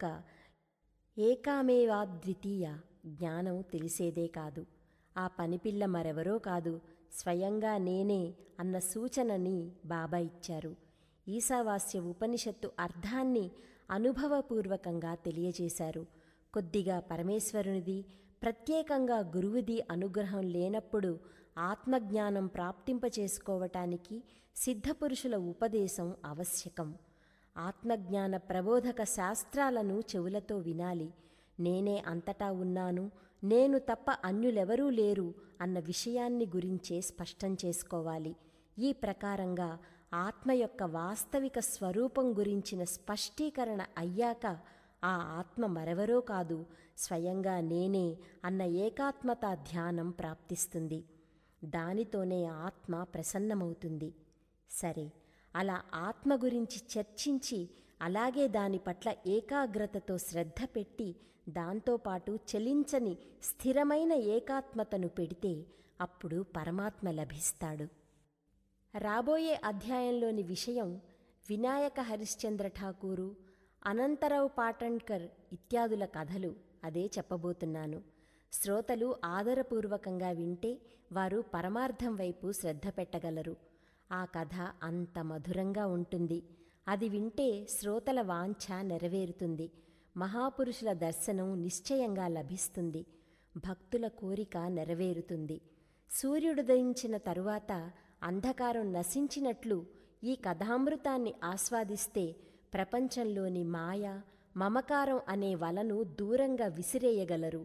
ఏకామేవాద్వితీయ జ్ఞానం తెలిసేదే కాదు. ఆ పనిపిల్ల మరెవరో కాదు, స్వయంగా నేనే అన్న సూచనని బాబా ఇచ్చారు. ఈశావాస్య ఉపనిషత్తు అర్థాన్ని అనుభవపూర్వకంగా తెలియజేశారు. కొద్దిగా పరమేశ్వరునిది, ప్రత్యేకంగా గురువుది అనుగ్రహం లేనప్పుడు ఆత్మజ్ఞానం ప్రాప్తింపచేసుకోవటానికి సిద్ధపురుషుల ఉపదేశం ఆవశ్యకం. ఆత్మజ్ఞాన ప్రబోధక శాస్త్రాలను చెవులతో వినాలి. నేనే అంతటా ఉన్నాను, నేను తప్ప అన్యులెవరూ లేరు అన్న విషయాన్ని గురించే స్పష్టం చేసుకోవాలి. ఈ ప్రకారంగా ఆత్మ యొక్క వాస్తవిక స్వరూపం గురించిన స్పష్టీకరణ అయ్యాక ఆ ఆత్మ మరెవరో కాదు, స్వయంగా నేనే అన్న ఏకాత్మతా ధ్యానం ప్రాప్తిస్తుంది. దానితోనే ఆత్మ ప్రసన్నమవుతుంది. సరే, అలా ఆత్మ గురించి చర్చించి అలాగే దాని పట్ల ఏకాగ్రతతో శ్రద్ధ పెట్టి దాంతోపాటు చలించని స్థిరమైన ఏకాత్మతను పెడితే అప్పుడు పరమాత్మ లభిస్తాడు. రాబోయే అధ్యాయంలోని విషయం వినాయక హరిశ్చంద్ర ఠాకూరు, అనంతరావు పాటణ్కర్ ఇత్యాదుల కథలు. అదే చెప్పబోతున్నాను. శ్రోతలు ఆదరపూర్వకంగా వింటే వారు పరమార్థం వైపు శ్రద్ధ పెట్టగలరు. ఆ కథ అంత మధురంగా ఉంటుంది. అది వింటే శ్రోతల వాంఛ నెరవేరుతుంది. మహాపురుషుల దర్శనం నిశ్చయంగా లభిస్తుంది. భక్తుల కోరిక నెరవేరుతుంది. సూర్యుడుదయించిన తరువాత అంధకారం నశించినట్లు ఈ కథామృతాన్ని ఆస్వాదిస్తే ప్రపంచంలోని మాయ, మమకారం అనే వలను దూరంగా విసిరేయగలరు.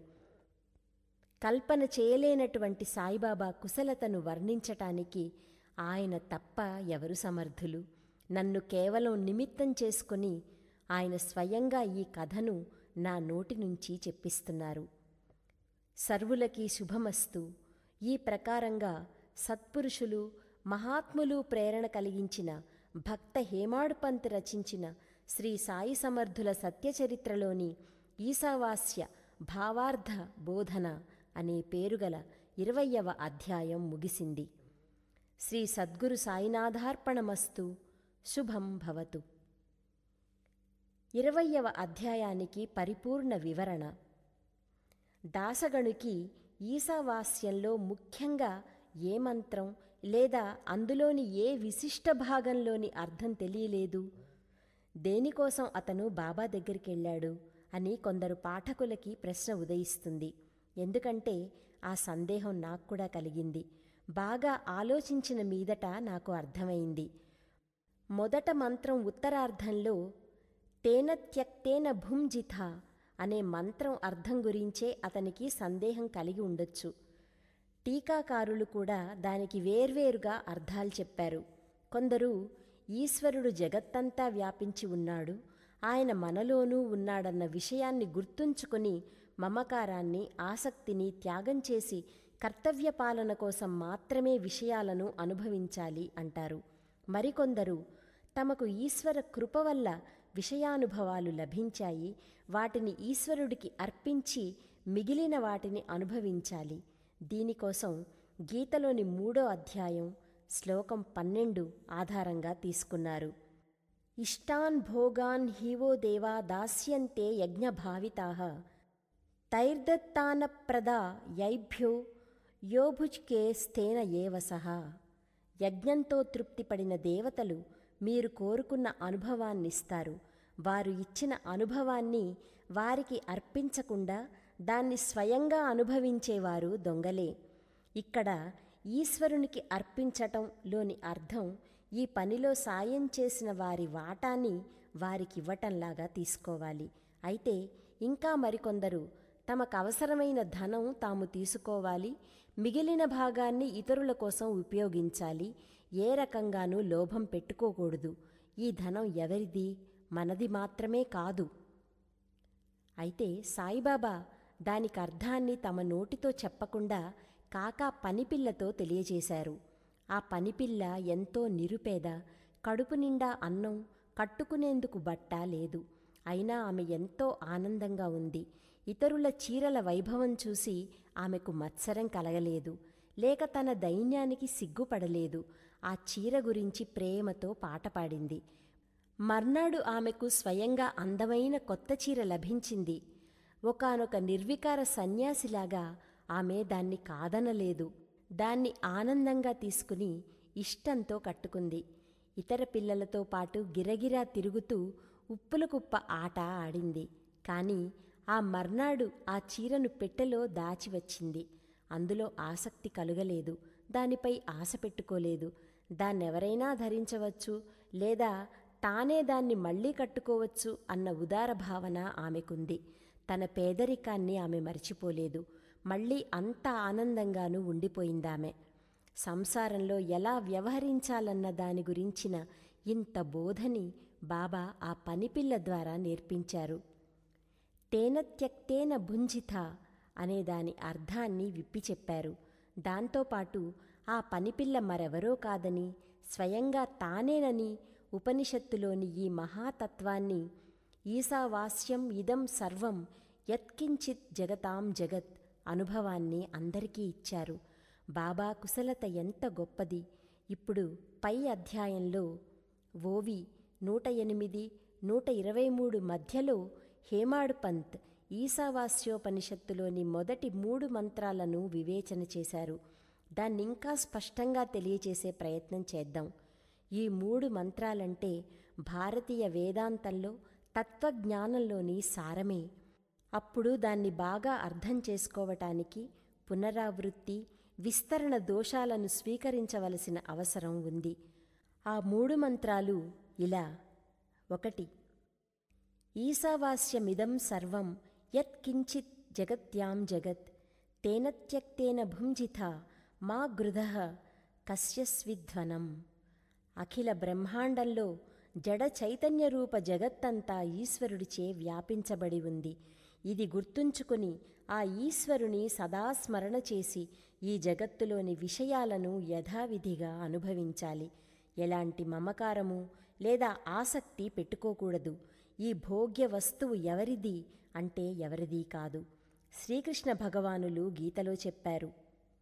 కల్పన చేయలేనటువంటి సాయిబాబా కుశలతను వర్ణించటానికి ఆయన తప్ప ఎవరు సమర్థులు? నన్ను కేవలం నిమిత్తం చేసుకుని ఆయన స్వయంగా ఈ కథను నా నోటి నుంచి చెప్పిస్తున్నారు. సర్వులకి శుభమస్తు. ఈ ప్రకారంగా సత్పురుషులు, మహాత్ములు ప్రేరణ కలిగించిన భక్త హేమాడ్పంత్ రచించిన శ్రీ సాయి సమర్థుల సత్యచరిత్రలోని ఈశావాస్య భావార్థ బోధన అనే పేరుగల ఇరవయ్యవ అధ్యాయం ముగిసింది. శ్రీ సద్గురు సాయినాథార్పణమస్తు. శుభం భవతు. ఇరవయ్యవ అధ్యాయానికి పరిపూర్ణ వివరణ. దాసగణుకి ఈశావాస్యంలో ముఖ్యంగా ఏ మంత్రం లేదా అందులోని ఏ విశిష్ట భాగంలోని అర్థం తెలియలేదు. దేనికోసం అతను బాబా దగ్గరికెళ్ళాడు అని కొందరు పాఠకులకి ప్రశ్న ఉదయిస్తుంది. ఎందుకంటే ఆ సందేహం నాకు కూడా కలిగింది. బాగా ఆలోచించిన మీదట నాకు అర్థమైంది. మొదట మంత్రం ఉత్తరార్ధంలో తేన త్యక్తేన భుంజిథ అనే మంత్రం అర్థం గురించే అతనికి సందేహం కలిగి ఉండొచ్చు. టీకాకారులు కూడా దానికి వేర్వేరుగా అర్థాలు చెప్పారు. కొందరు ఈశ్వరుడు జగత్తంతా వ్యాపించి ఉన్నాడు, ఆయన మనలోనూ ఉన్నాడన్న విషయాన్ని గుర్తుంచుకొని మమకారాన్ని, ఆసక్తిని త్యాగం చేసి కర్తవ్య పాలన కోసం మాత్రమే విషయాలను అనుభవించాలి అంటారు. మరికొందరు తమకు ఈశ్వర కృప వల్ల విషయానుభవాలు లభించాయి, వాటిని ఈశ్వరుడికి అర్పించి మిగిలిన వాటిని అనుభవించాలి. దీనికోసం గీతలోని మూడో అధ్యాయం శ్లోకం పన్నెండు ఆధారంగా తీసుకున్నారు. ఇష్టాన్ భోగాన్ హీవో దేవా దాస్యంతే యజ్ఞభావితాః తైర్దత్తానప్రదా యైభ్యో యోభుజ్కే స్థేన ఏవ సహా. యజ్ఞంతో తృప్తిపడిన దేవతలు మీరు కోరుకున్న అనుభవాన్నిస్తారు. వారు ఇచ్చిన అనుభవాన్ని వారికి అర్పించకుండా దాన్ని స్వయంగా అనుభవించేవారు దొంగలే. ఇక్కడ ఈశ్వరునికి అర్పించటంలోని అర్థం ఈ పనిలో సాయం చేసిన వారి వాటాని వారికివ్వటంలాగా తీసుకోవాలి. అయితే ఇంకా మరికొందరు తమకు అవసరమైన ధనం తాము తీసుకోవాలి, మిగిలిన భాగాన్ని ఇతరుల కోసం ఉపయోగించాలి, ఏ రకంగానూ లోభం పెట్టుకోకూడదు. ఈ ధనం ఎవరిది? మనది మాత్రమే కాదు. అయితే సాయిబాబా దానికి అర్థాన్ని తమ నోటితో చెప్పకుండా కాకా పనిపిల్లతో తెలియజేశారు. ఆ పనిపిల్ల ఎంతో నిరుపేద, కడుపు నిండా అన్నం, కట్టుకునేందుకు బట్ట లేదు. అయినా ఆమె ఎంతో ఆనందంగా ఉంది. ఇతరుల చీరల వైభవం చూసి ఆమెకు మత్సరం కలగలేదు, లేక తన దైన్యానికి సిగ్గుపడలేదు. ఆ చీర గురించి ప్రేమతో పాట పాడింది. మర్నాడు ఆమెకు స్వయంగా అందమైన కొత్త చీర లభించింది. ఒకానొక నిర్వికార సన్యాసిలాగా ఆమె దాన్ని కాదనలేదు. దాన్ని ఆనందంగా తీసుకుని ఇష్టంతో కట్టుకుంది. ఇతర పిల్లలతో పాటు గిరగిరా తిరుగుతూ ఉప్పుల కుప్ప ఆట ఆడింది. కానీ ఆ మర్నాడు ఆ చీరను పెట్టెలో దాచివచ్చింది. అందులో ఆసక్తి కలుగలేదు, దానిపై ఆశ పెట్టుకోలేదు. దాన్నెవరైనా ధరించవచ్చు, లేదా తానే దాన్ని మళ్లీ కట్టుకోవచ్చు అన్న ఉదార భావన ఆమెకుంది. తన పేదరికాన్ని ఆమె మరిచిపోలేదు. మళ్లీ అంత ఆనందంగానూ ఉండిపోయిందామె. సంసారంలో ఎలా వ్యవహరించాలన్న దాని గురించిన ఇంత బోధని బాబా ఆ పనిపిల్ల ద్వారా నేర్పించారు. తేన త్యక్తేన భుంజిత అనే దాని అర్థాన్ని విప్పి చెప్పారు. దాంతోపాటు ఆ పనిపిల్ల మరెవరో కాదని, స్వయంగా తానేనని ఉపనిషత్తులోని ఈ మహాతత్వాన్ని, ఈశావాస్యం ఇదం సర్వం యత్కించిత్ జగతాం జగత్ అనుభవాన్ని అందరికీ ఇచ్చారు. బాబా కుశలత ఎంత గొప్పది! ఇప్పుడు పై అధ్యాయంలో ఓవి నూట ఎనిమిది నూట ఇరవై మూడు మధ్యలో హేమాడ్ పంత్ ఈశావాస్యోపనిషత్తులోని మొదటి మూడు మంత్రాలను వివేచన చేశారు. దాన్నింకా స్పష్టంగా తెలియచేసే ప్రయత్నం చేద్దాం. ఈ మూడు మంత్రాలంటే భారతీయ వేదాంతంలో తత్వజ్ఞానంలోని సారమే. అప్పుడు దాన్ని బాగా అర్థం చేసుకోవటానికి పునరావృత్తి, విస్తరణ దోషాలను స్వీకరించవలసిన అవసరం ఉంది. ఆ మూడు మంత్రాలు ఇలా: ఒకటి, ఈశావాస్యమిదం సర్వం యత్కించిత్ జగత్యాం జగత్ తేన త్యక్తేన భుంజిత మా గృధః కస్యస్విధ్వనం. అఖిల బ్రహ్మాండంలో జడ చైతన్యరూప జగత్తంతా ఈశ్వరుడిచే వ్యాపించబడి ఉంది. ఇది గుర్తుంచుకుని ఆ ఈశ్వరుని సదా స్మరణ చేసి ఈ జగత్తులోని విషయాలను యథావిధిగా అనుభవించాలి. ఎలాంటి మమకారము లేదా ఆసక్తి పెట్టుకోకూడదు. ఈ భోగ్య వస్తువు ఎవరిది అంటే ఎవరిది కాదు. శ్రీకృష్ణ భగవానులు గీతలో చెప్పారు,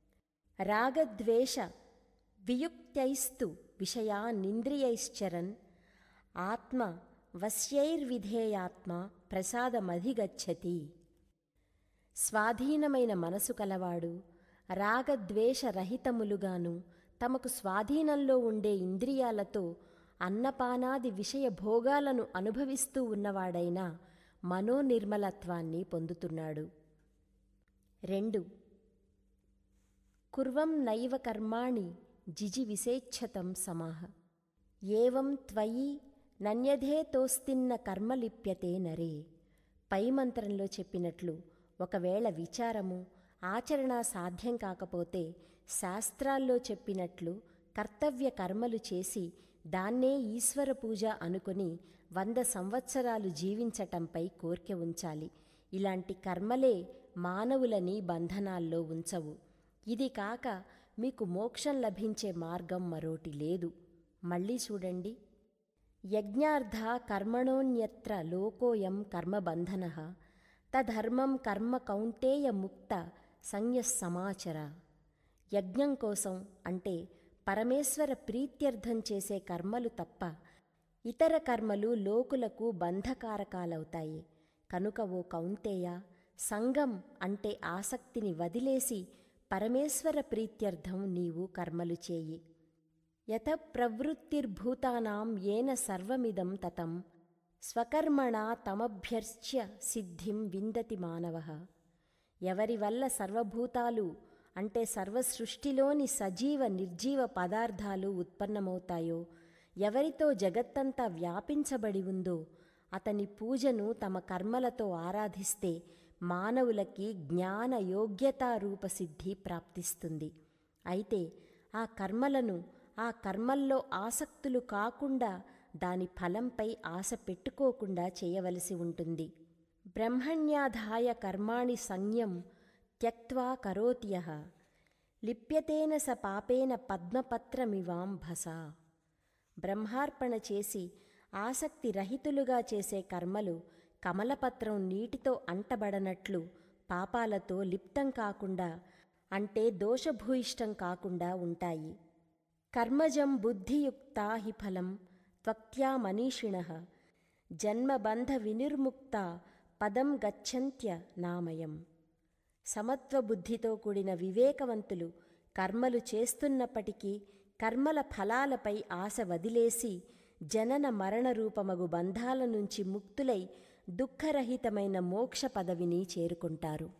రాగద్వేష వియుక్తైస్తు విషయానింద్రియైశ్చరన్ ఆత్మ వశ్యైర్విధేయాత్మ ప్రసాదమధిగచ్చతి. స్వాధీనమైన మనసు కలవాడు రాగద్వేషరహితములుగాను తమకు స్వాధీనంలో ఉండే ఇంద్రియాలతో అన్నపానాది విషయ భోగాలను అనుభవిస్తూ ఉన్నవాడైనా మనోనిర్మలత్వాన్ని పొందుతున్నాడు. రెండు, కుర్వం నైవ కర్మాణి జిజివిసేచ్ఛతం సమాహ ఏవం త్వయి నన్యధేతోస్తిన్న కర్మలిప్యతే నరే. పై మంత్రంలో చెప్పినట్లు ఒకవేళ విచారము, ఆచరణ సాధ్యం కాకపోతే శాస్త్రాల్లో చెప్పినట్లు కర్తవ్య కర్మలు చేసి దాన్నే ఈశ్వర పూజ అనుకుని వంద సంవత్సరాలు జీవించటంపై కోర్కె ఉంచాలి. ఇలాంటి కర్మలే మానవులని బంధనాల్లో ఉంచవు. ఇది కాక మీకు మోక్షం లభించే మార్గం మరోటి లేదు. మళ్ళీ చూడండి. యజ్ఞార్థ కర్మణోన్యత్ర లోకోయం కర్మబంధనః తధర్మం కర్మ కౌంతేయ ముక్త సంయస్సమాచర. యజ్ఞం కోసం అంటే పరమేశ్వర ప్రీత్యర్థం చేసే కర్మలు తప్ప ఇతర కర్మలు లోకులకు బంధకారకాలవుతాయి. కనుక ఓ కౌంతేయ, సంగం అంటే ఆసక్తిని వదిలేసి పరమేశ్వర ప్రీత్యర్థం నీవు కర్మలు చేయి. యత ప్రవృత్తిర్భూతానాం ఏన సర్వమిదం తతం స్వకర్మణా తమభ్యర్చ్య సిద్ధిం విందతి మానవః. ఎవరి వల్ల సర్వభూతాలు అంటే సర్వసృష్టిలోని సజీవ నిర్జీవ పదార్థాలు ఉత్పన్నమవుతాయో, ఎవరితో జగత్తంతా వ్యాపించబడి ఉందో అతని పూజను తమ కర్మలతో ఆరాధిస్తే మానవులకి జ్ఞాన యోగ్యతారూప సిద్ధి ప్రాప్తిస్తుంది. అయితే ఆ కర్మలను ఆ కర్మల్లో ఆసక్తులు కాకుండా దాని ఫలంపై ఆశ పెట్టుకోకుండా చేయవలసి ఉంటుంది. బ్రహ్మణ్యాధాయ కర్మాణి సంజ్ఞం త్యక్త్వా కరోతి యః లిప్యతేన స పాపేన పద్మపత్రమివాంభస. బ్రహ్మార్పణ చేసి ఆసక్తి రహితులుగా చేసే కర్మలు కమలపత్రం నీటితో అంటబడనట్లు పాపాలతో లిప్తం కాకుండా అంటే దోషభూయిష్టం కాకుండా ఉంటాయి. కర్మజం బుద్ధియుక్తా హి ఫలం త్వక్త్యా మనీషిణః జన్మబంధ వినిర్ముక్త పదం గచ్చంత్య నామయం. సమత్వబుద్ధితో కూడిన వివేకవంతులు కర్మలు చేస్తున్నప్పటికీ కర్మల ఫలాలపై ఆశ వదిలేసి జనన మరణరూపమగు బంధాల నుంచి ముక్తులై దుఃఖరహితమైన మోక్ష పదవిని చేరుకుంటారు.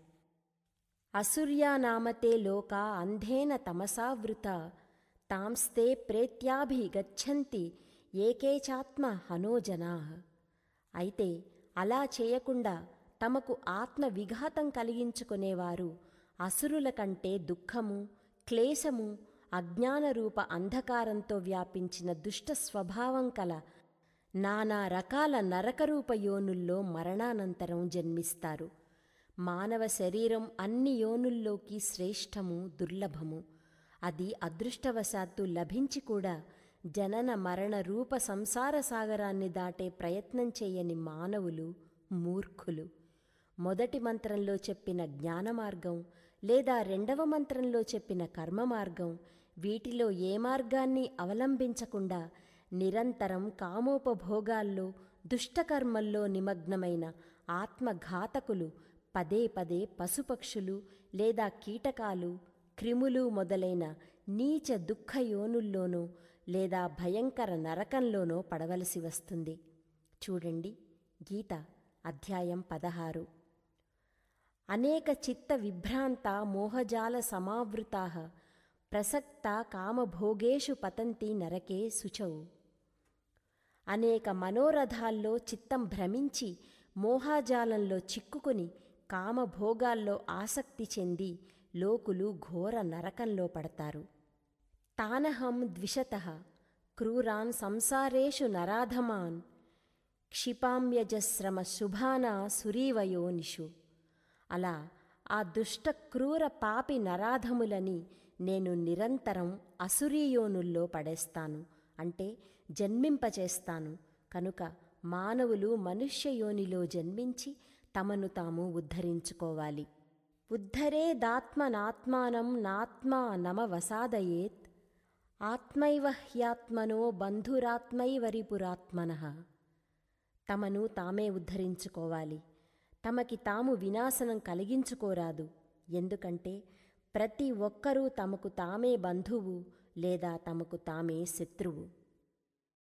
అసుర్యానామతే లోకా అంధేన తమసావృతా తాంస్తే ప్రేత్యాభిగచ్చంతి ఏకేచాత్మ హనోజనాః. అయితే అలా చేయకుండా తమకు ఆత్మ విఘాతం కలిగించుకునేవారు అసురుల కంటే దుఃఖము, క్లేశము, అజ్ఞానరూప అంధకారంతో వ్యాపించిన దుష్ట స్వభావం కల నానా రకాల నరకరూప యోనుల్లో మరణానంతరం జన్మిస్తారు. మానవ శరీరం అన్ని యోనుల్లోకి శ్రేష్టము, దుర్లభము. అది అదృష్టవశాత్తు లభించి కూడా జనన మరణ రూప సంసార సాగరాన్ని దాటే ప్రయత్నం చేయని మానవులు మూర్ఖులు. మొదటి మంత్రంలో చెప్పిన జ్ఞాన మార్గం లేదా రెండవ మంత్రంలో చెప్పిన కర్మ మార్గం, వీటిలో ఏ మార్గాన్ని అవలంబించకుండా నిరంతరం కామోపభోగాల్లో దుష్టకర్మల్లో నిమగ్నమైన ఆత్మఘాతకులు పదే పదే పశుపక్షులు లేదా కీటకాలు, క్రిములు మొదలైన నీచ దుఃఖయోనుల్లోనో లేదా భయంకర నరకంలోనో పడవలసి వస్తుంది. చూడండి గీత అధ్యాయం పదహారు. అనేక చిత్త విభ్రాంత మోహజాల సమావృతాః ప్రసక్త కామభోగేషు పతంతి నరకే శుచౌ. అనేక మనోరథాల్లో చిత్తం భ్రమించి మోహాజాలంలో చిక్కుకుని కామభోగాల్లో ఆసక్తి చెంది లోకులు ఘోర నరకంలో పడతారు. తానహం ద్విషతః క్రూరాన్ సంసారేషు నరాధమాన్ క్షిపామ్యజస్రమ శుభానా సురీవయోనిషు. అలా ఆ దుష్ట క్రూర పాపి నరాధములని నేను నిరంతరం అసురీయోనుల్లో పడేస్తాను, అంటే జన్మింపచేస్తాను. కనుక మానవులు మనుష్యయోనిలో జన్మించి తమను తాము ఉద్ధరించుకోవాలి. ఉద్ధరేదాత్మనాత్మానం నాత్మా నమవసాదయేత్ ఆత్మైవ హ్యాత్మనో బంధురాత్మైవరిపురాత్మనః. తమను తామే ఉద్ధరించుకోవాలి, తమకి తాము వినాశనం కలిగించుకోరాదు. ఎందుకంటే ప్రతి ఒక్కరూ తమకు తామే బంధువు లేదా తమకు తామే శత్రువు.